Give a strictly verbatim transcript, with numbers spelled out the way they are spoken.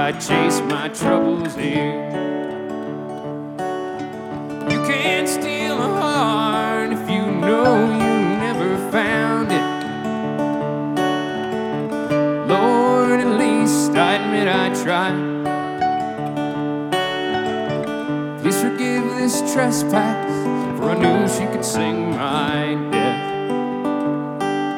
I chase my troubles here. You can't steal a heart if you know you never found it. Lord, at least I admit I tried. Please forgive this trespass, for I knew she could sing my death.